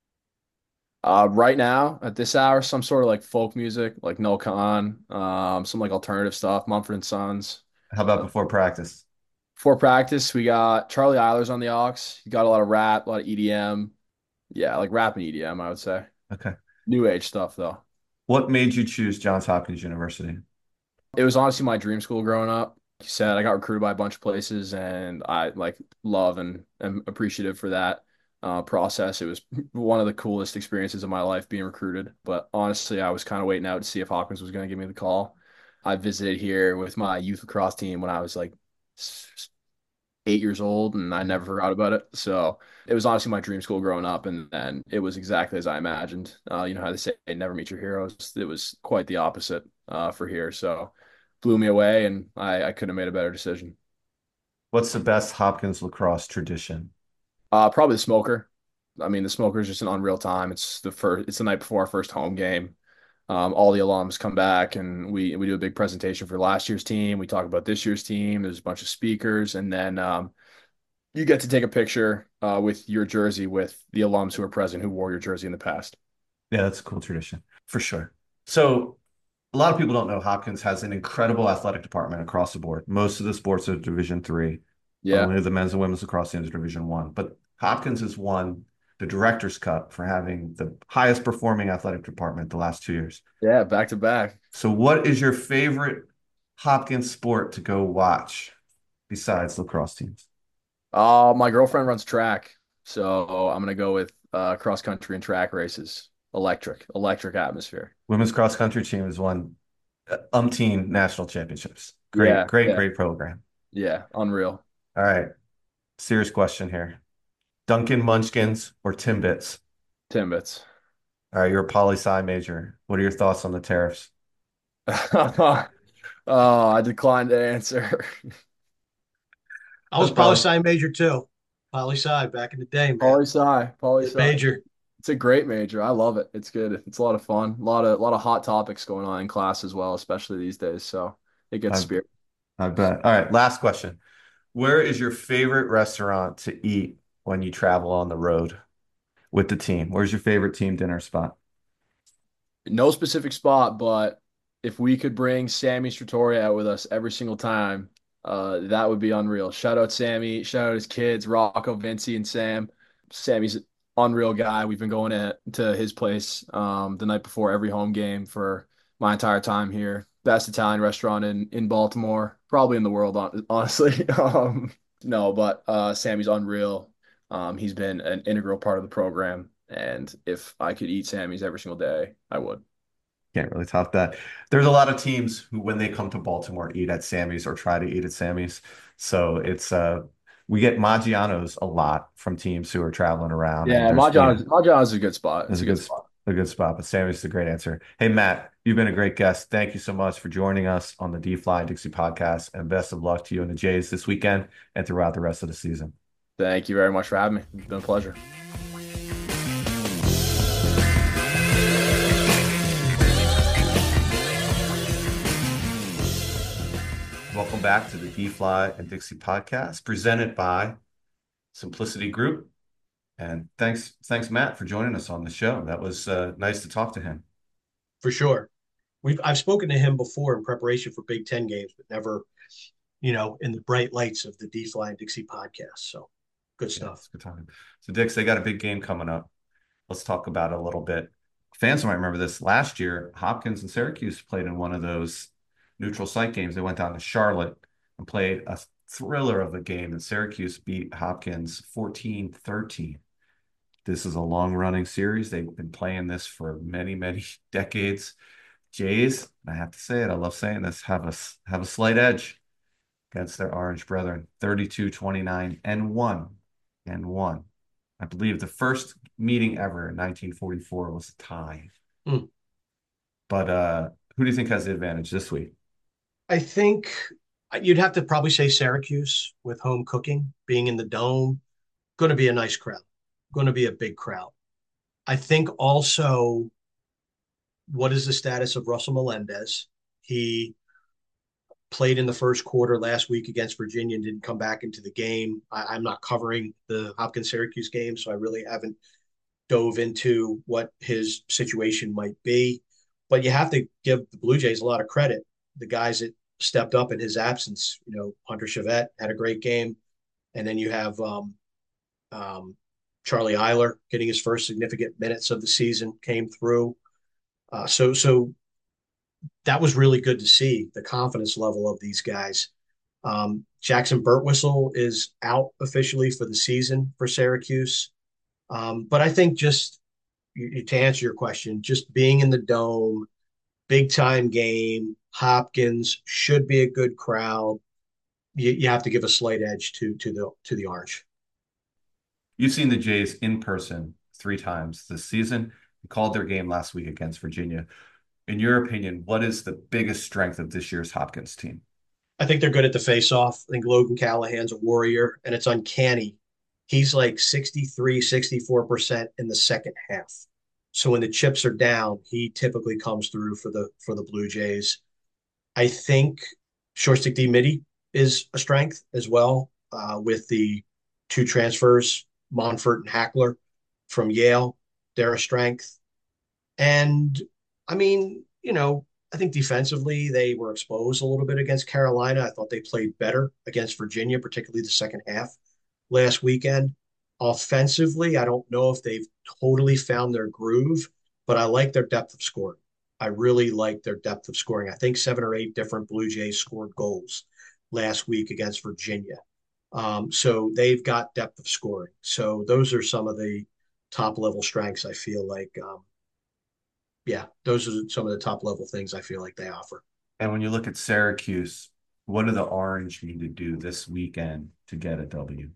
Uh, right now at this hour, some sort of like folk music, like No Khan, um, some like alternative stuff, Mumford and Sons. How about before practice? For practice, we got Charlie Eilers on the aux. You got a lot of rap, a lot of E D M. Yeah, like rap and E D M, I would say. Okay. New age stuff though. What made you choose Johns Hopkins University? It was honestly my dream school growing up. Like you said, I got recruited by a bunch of places and I like love and am appreciative for that uh, process. It was one of the coolest experiences of my life being recruited. But honestly, I was kind of waiting out to see if Hopkins was going to give me the call. I visited here with my youth lacrosse team when I was like eight years old and I never forgot about it. So it was honestly my dream school growing up and and it was exactly as I imagined. Uh, you know how they say never meet your heroes. It was quite the opposite uh, for here. So blew me away and I, I couldn't have made a better decision. What's the best Hopkins lacrosse tradition? Uh, probably the Smoker. I mean, the Smoker is just an unreal time. It's the first. It's the night before our first home game. Um, all the alums come back and we we do a big presentation for last year's team. We talk about this year's team. There's a bunch of speakers, and then um, you get to take a picture uh, with your jersey with the alums who are present who wore your jersey in the past. Yeah, that's a cool tradition for sure. So a lot of people don't know Hopkins has an incredible athletic department across the board. Most of the sports are Division three. Yeah, Only the men's and women's lacrosse teams are Division one. But Hopkins has won the Director's Cup for having the highest performing athletic department the last two years. yeah, back to back. So, what is your favorite Hopkins sport to go watch besides lacrosse teams? Uh, my girlfriend runs track, so I'm gonna go with uh, cross country and track races. Electric, electric atmosphere. Women's cross country team has won uh, umpteen national championships. Great, Yeah, great, yeah, great program. yeah. Unreal. All right, serious question here. Duncan Munchkins or Timbits? Timbits. All right, you're a poli sci major. What are your thoughts on the tariffs? Oh, I declined to answer. I was No poli problem. sci major too. Poli sci back in the day, man. Poli sci, poli Good sci. major. It's a great major. I love it. It's good. It's a lot of fun. A lot of a lot of hot topics going on in class as well, especially these days. So it gets I, spirit. I bet. All right, last question. Where is your favorite restaurant to eat when you travel on the road with the team? Where's your favorite team dinner spot? No specific spot, but if we could bring Sammy Trattoria out with us every single time, uh, that would be unreal. Shout out Sammy. Shout out his kids, Rocco, Vinci, and Sam. Sammy's an unreal guy. We've been going to, to his place um, the night before every home game for my entire time here. Best Italian restaurant in in Baltimore, probably in the world, hon- honestly. um, no, but uh, Sammy's unreal. Um, he's been an integral part of the program, and if I could eat Sammy's every single day, I would. Can't really top that. There's a lot of teams who, when they come to Baltimore, eat at Sammy's or try to eat at Sammy's. So it's uh we get Maggiano's a lot from teams who are traveling around, and Yeah, there's you know Mahjong is Mahjong is a good spot. there's It's a a good good s- spot. a good spot. But Sammy's is a great answer. Hey Matt, you've been a great guest. Thank you so much for joining us on the D Fly Dixie podcast, and best of luck to you and the Jays this weekend and throughout the rest of the season. Thank you very much for having me. It's been a pleasure. Welcome back to the D Fly and Dixie podcast, presented by Simplicity Group. And thanks, thanks, Matt, for joining us on the show. That was uh, nice to talk to him. For sure. We've I've spoken to him before in preparation for Big Ten games, but never, you know, in the bright lights of the D Fly and Dixie podcast. So good Yeah, stuff. it's a good time. So, Dix, they got a big game coming up. Let's talk about it a little bit. Fans might remember this. Last year, Hopkins and Syracuse played in one of those neutral site games. They went down to Charlotte and played a thriller of a game, and Syracuse beat Hopkins fourteen thirteen. This is a long running series. They've been playing this for many, many decades. Jays, I have to say it, I love saying this, have a, have a slight edge against their orange brethren, thirty-two twenty-nine and one and one. I believe the first meeting ever in nineteen forty-four was a tie. Hmm. But uh, who do you think has the advantage this week? I think you'd have to probably say Syracuse with home cooking, being in the dome, going to be a nice crowd, going to be a big crowd. I think also, what is the status of Russell Melendez? He played in the first quarter last week against Virginia and didn't come back into the game. I, I'm not covering the Hopkins Syracuse game, so I really haven't dove into what his situation might be. But you have to give the Blue Jays a lot of credit. The guys that stepped up in his absence, you know, Hunter Chevette had a great game. And then you have um, um, Charlie Eiler getting his first significant minutes of the season came through. Uh, so, so that was really good to see the confidence level of these guys. Um, Jackson Burtwhistle is out officially for the season for Syracuse. Um, but I think just to answer your question, just being in the dome, big time game, Hopkins should be a good crowd. You, you have to give a slight edge to to the to the orange. You've seen the Jays in person three times this season. You called their game last week against Virginia. In your opinion, what is the biggest strength of this year's Hopkins team? I think they're good at the face-off. I think Logan Callahan's a warrior, and it's uncanny He's like sixty-three, sixty-four percent in the second half. So when the chips are down, he typically comes through for the for the Blue Jays. I think short stick D Mitty is a strength as well, uh, with the two transfers, Monfort and Hackler from Yale. They're a strength. And I mean, you know, I think defensively they were exposed a little bit against Carolina. I thought they played better against Virginia, particularly the second half last weekend. Offensively, I don't know if they've totally found their groove, but I like their depth of scoring. I really like their depth of scoring. I think seven or eight different Blue Jays scored goals last week against Virginia. Um, so they've got depth of scoring. So those are some of the top level strengths I feel like um, yeah, those are some of the top level things I feel like they offer. And when you look at Syracuse, what do the Orange need to do this weekend to get a W?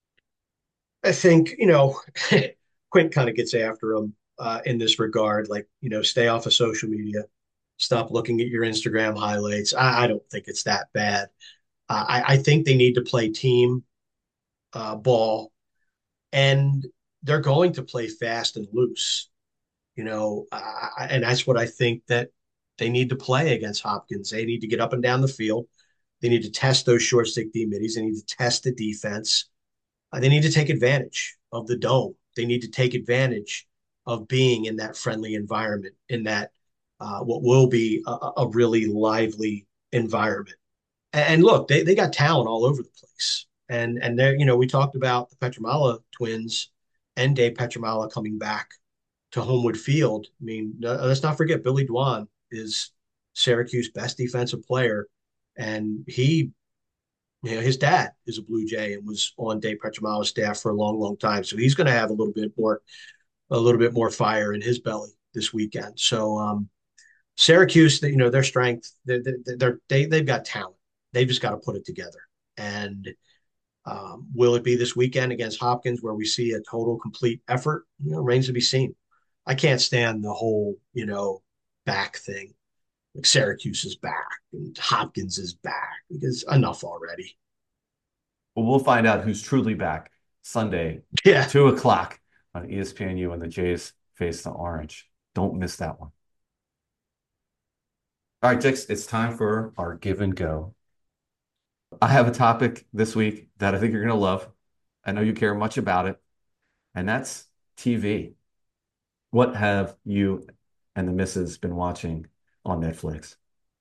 I think, you know, Quint kind of gets after them uh, in this regard. Like, you know, stay off of social media, stop looking at your Instagram highlights. I, I don't think it's that bad. Uh, I, I think they need to play team uh, ball, and they're going to play fast and loose, you know, I, and that's what I think that they need to play against Hopkins. They need to get up and down the field. They need to test those short stick D middies. They need to test the defense. Uh, they need to take advantage of the dome. They need to take advantage of being in that friendly environment, in that uh, what will be a, a really lively environment. And, and look, they, they got talent all over the place. And and there, you know, we talked about the Petramala twins and Dave Petramala coming back to Homewood Field. I mean, let's not forget Billy Dwan is Syracuse best defensive player, and he, you know, his dad is a Blue Jay and was on Dave Petramala's staff for a long, long time. So he's going to have a little bit more, a little bit more fire in his belly this weekend. So um, Syracuse, you know, their strength, they're, they're, they they've got talent. They've just got to put it together. And um, will it be this weekend against Hopkins where we see a total complete effort? You know, remains to be seen. I can't stand the whole, you know, back thing. Like Syracuse is back and Hopkins is back because enough already. Well, we'll find out who's truly back Sunday, Yeah. two o'clock on E S P N U when the Jays face the Orange. Don't miss that one. All right, Dix, it's time for our give and go. I have a topic this week that I think you're going to love. I know you care much about it, and that's T V. What have you and the missus been watching on Netflix?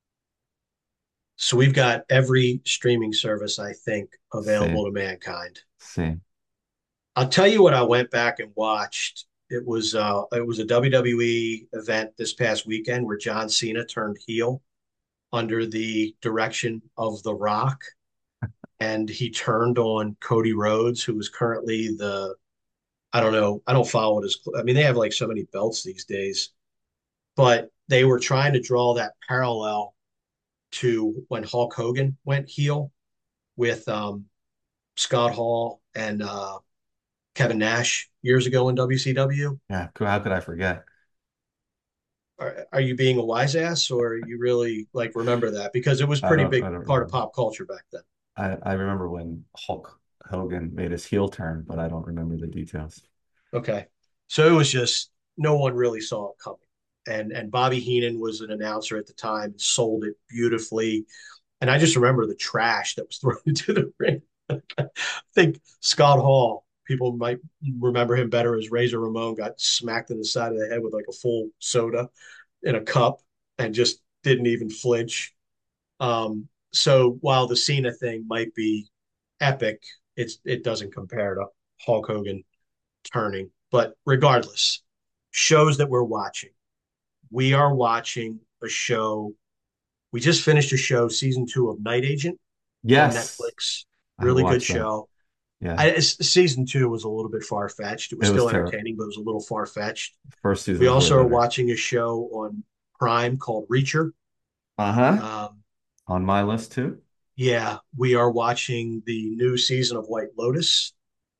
So we've got every streaming service, I think, available Same, to mankind. same. I'll tell you what I went back and watched. It was uh it was a W W E event this past weekend where John Cena turned heel under the direction of The Rock, and he turned on Cody Rhodes, who was currently the I don't know, I don't follow it as I mean they have like so many belts these days, but they were trying to draw that parallel to when Hulk Hogan went heel with um, Scott Hall and uh, Kevin Nash years ago in W C W. Yeah, how could I forget? Are, are you being a wise ass or you really like remember that? Because it was I pretty don't, big I don't part of remember. pop culture back then. I, I remember when Hulk Hogan made his heel turn, but I don't remember the details. Okay. So it was just no one really saw it coming. And and Bobby Heenan was an announcer at the time, sold it beautifully. And I just remember the trash that was thrown into the ring. I think Scott Hall, people might remember him better as Razor Ramon, got smacked in the side of the head with like a full soda in a cup and just didn't even flinch. Um, so while the Cena thing might be epic, it's it doesn't compare to Hulk Hogan turning. But regardless, shows that we're watching. We are watching a show. We just finished a show, season two of Night Agent on Yes, Netflix. I Really good watched that. show. Yeah, I, season two was a little bit far fetched. It was it was still terrible. entertaining, but it was a little far fetched. First season We was way also are better. watching a show on Prime called Reacher. Uh-huh. Um, On my list too. yeah, we are watching the new season of White Lotus,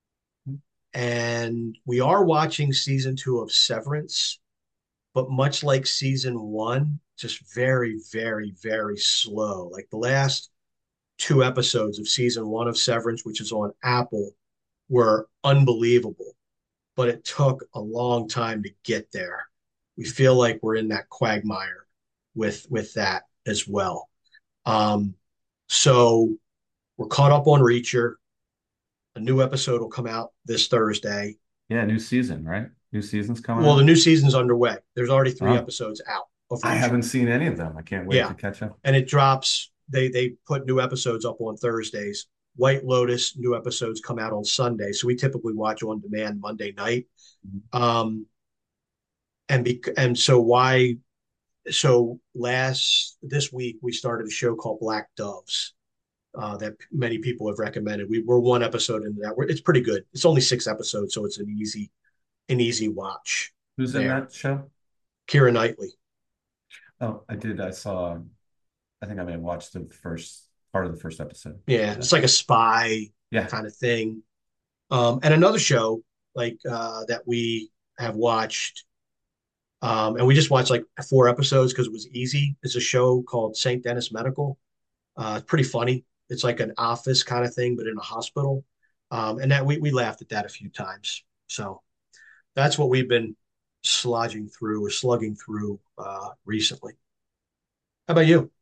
and we are watching season two of Severance. But much like season one, just very, very, very slow. Like the last two episodes of season one of Severance, which is on Apple, were unbelievable, but it took a long time to get there. We feel like we're in that quagmire with with that as well. Um, so we're caught up on Reacher. A new episode will come out this Thursday. Yeah, new season, right? New season's coming Well, the out. new season's underway. There's already three Oh, episodes out of I Reacher. haven't seen any of them. I can't wait Yeah, to catch up. and it drops. They they put new episodes up on Thursdays. White Lotus new episodes come out on Sunday, so we typically watch on demand Monday night. Um, and be, and so why? So last this week we started a show called Black Doves uh, that many people have recommended. We were one episode into that. It's pretty good. It's only six episodes, so it's an easy an easy watch Who's in there. that show? Keira Knightley. Oh, I did. I saw, I think I may have watched the first part of the first episode. Yeah, Yeah. it's like a spy Yeah. kind of thing. Um, and another show like uh, that we have watched, um, and we just watched like four episodes because it was easy. It's a show called Saint Denis Medical. Uh, it's pretty funny. It's like an office kind of thing, but in a hospital. Um, and that we we laughed at that a few times. So that's what we've been slogging through or slugging through uh, recently. How about you?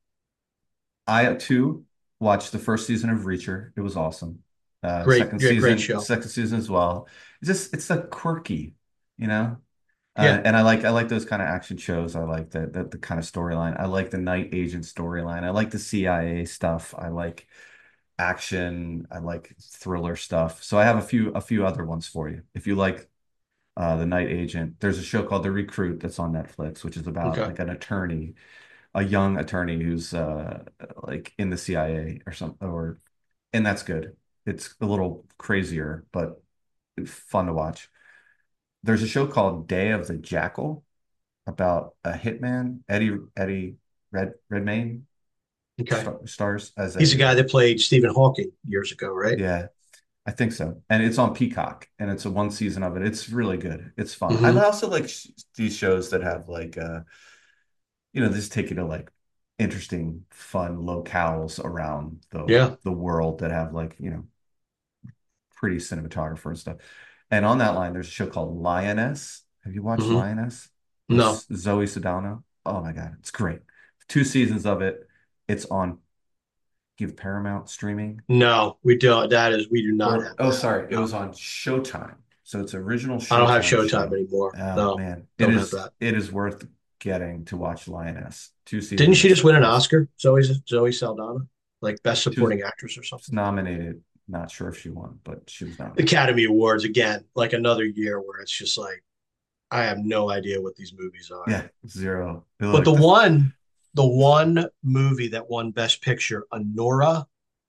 I too watched the first season of Reacher. It was awesome. Uh, Great, second yeah, great season, show. second season as well. It's just it's like quirky, you know. Uh, Yeah. and I like I like those kind of action shows. I like the the, the kind of storyline. I like the night agent storyline. I like the C I A stuff. I like action. I like thriller stuff. So I have a few a few other ones for you. If you like uh, the night agent, there's a show called The Recruit that's on Netflix, which is about Okay. like an attorney, a young attorney who's uh, like in the C I A or something, or and that's good. It's a little crazier, but fun to watch. There's a show called Day of the Jackal about a hitman, Eddie Eddie Red Redmayne Okay. star, stars as He's the a guy that played Stephen Hawking years ago, right? yeah, I think so. And it's on Peacock, and it's a one season of it. It's really good. It's fun. I Hmm. also like sh these shows that have like uh you know, just take you to like interesting, fun locales around the Yeah. the world that have like, you know, pretty cinematographer and stuff. And on that line, there's a show called Lioness. Have you watched Hmm. Lioness with No, Zoe Saldana? Oh my God, it's great. Two seasons of it. It's on Give Paramount streaming. no, we don't. That is, we do not Or have oh, that. sorry, it No, was on Showtime. So it's original I don't have Showtime Showtime show. anymore. Oh No, man, it don't have is that. it is worth getting to watch Lioness. Two Didn't seasons. she It's just win an awesome. Oscar? Zoe Zoe Saldana, like Best She was Supporting Actress or something. nominated. Not sure if she won, but she was nominated. Academy Awards again, like another year where it's just like I have no idea what these movies are. Yeah, zero. They're But the like this. one, the one movie that won Best Picture, Anora,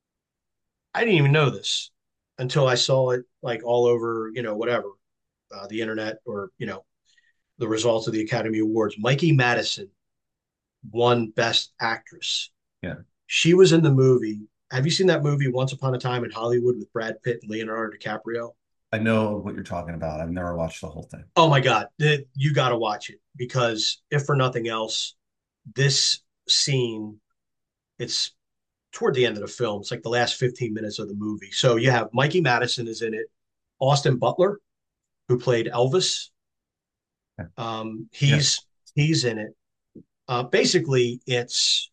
I didn't even know this until I saw it like all over, you know, whatever, uh, the internet or, you know, the results of the Academy Awards. Mikey Madison won Best Actress. Yeah, She was in the movie. Have you seen that movie Once Upon a Time in Hollywood with Brad Pitt and Leonardo DiCaprio? I know what you're talking about. I've never watched the whole thing. Oh my God, you got to watch it because if for nothing else, this scene, it's toward the end of the film. It's like the last fifteen minutes of the movie. So you have Mikey Madison is in it, Austin Butler, who played Elvis. Yeah. Um, Yeah. he's he's in it. Uh, basically, it's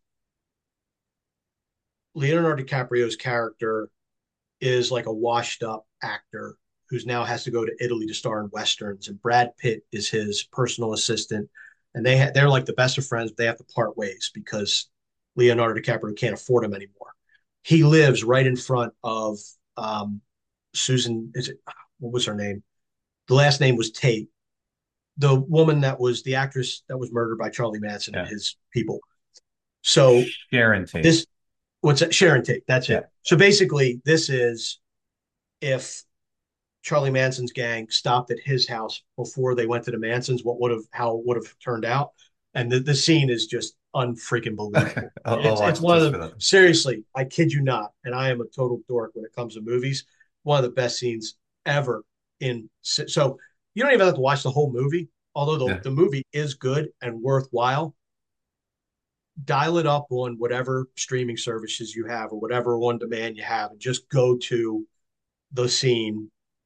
Leonardo DiCaprio's character is like a washed up actor who's now has to go to Italy to star in westerns, and Brad Pitt is his personal assistant, and they ha- they're like the best of friends. But they have to part ways because Leonardo DiCaprio can't afford him anymore. He lives right in front of um, Susan. Is it what was her name? The last name was Tate, the woman that was the actress that was murdered by Charlie Manson and Yeah. his people. So Sharon Tate. this what's that? Sharon Tate. That's Yeah. it. So basically, this is if Charlie Manson's gang stopped at his house before they went to the Mansons, what would have how it would have turned out. And the, the scene is just unfreaking Okay. believable. I'll, I'll It's it's watch it one of just the for that. seriously, I kid you not, and I am a total dork when it comes to movies. One of the best scenes ever in so you don't even have to watch the whole movie, although the, Yeah. the movie is good and worthwhile. Dial it up on whatever streaming services you have or whatever on demand you have, and just go to the scene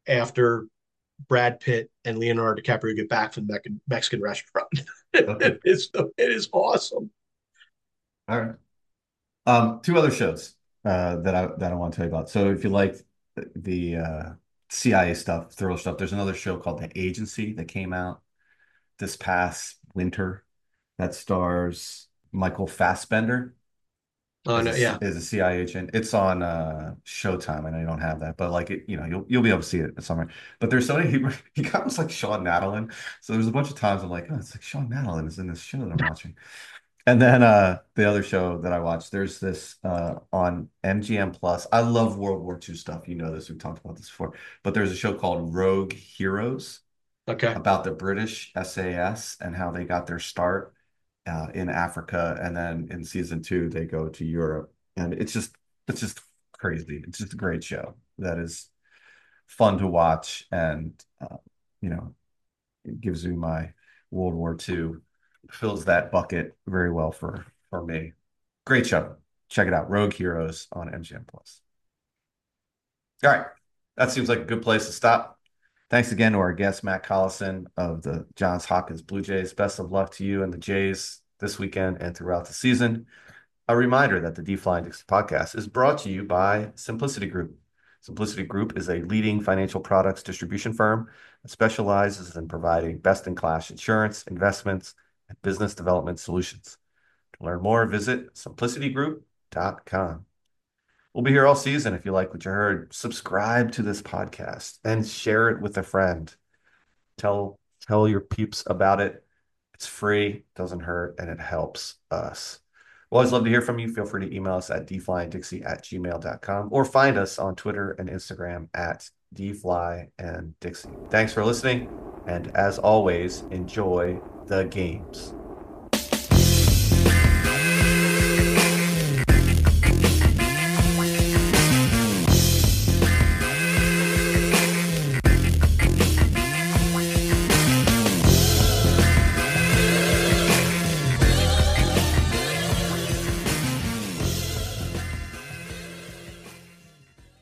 after Brad Pitt and Leonardo DiCaprio get back from the Mexican, Mexican restaurant. Okay. it is it is awesome. All right. Um, two other shows uh, that I that I want to tell you about. So if you like the, the uh, C I A stuff, thriller stuff, there's another show called The Agency that came out this past winter that stars Michael Fassbender Oh as no, a yeah. as a C I A agent. It's on uh, Showtime. I know you don't have that, but like it, you know, you'll you'll be able to see it somewhere. But there's so many he he comes like Sean Natalie. So there's a bunch of times I'm like, oh, it's like Sean Natalie is in this show that I'm watching. And then uh the other show that I watched, there's this uh on M G M Plus. I love World War Two stuff. You know this, we've talked about this before. But there's a show called Rogue Heroes Okay. about the British S A S and how they got their start uh, in Africa. And then in season two, they go to Europe. And it's just it's just crazy. It's just a great show that is fun to watch and uh, you know, it gives me my World War Two, fills that bucket very well for for me. Great show. Check it out. Rogue Heroes on M G M Plus. All right. That seems like a good place to stop. Thanks again to our guest, Matt Collison of the Johns Hopkins Blue Jays. Best of luck to you and the Jays this weekend and throughout the season. A reminder that the D Flying Dixie podcast is brought to you by Simplicity Group. Simplicity Group is a leading financial products distribution firm that specializes in providing best-in-class insurance, investments, and business development solutions. To learn more, visit simplicity group dot com. We'll be here all season. If you like what you heard, subscribe to this podcast and share it with a friend. Tell tell your peeps about it. It's free, doesn't hurt, and it helps us. We'll always love to hear from you. Feel free to email us at d fly and dixie at gmail dot com or find us on Twitter and Instagram at dflyandDixie. Thanks for listening, and as always, enjoy the games.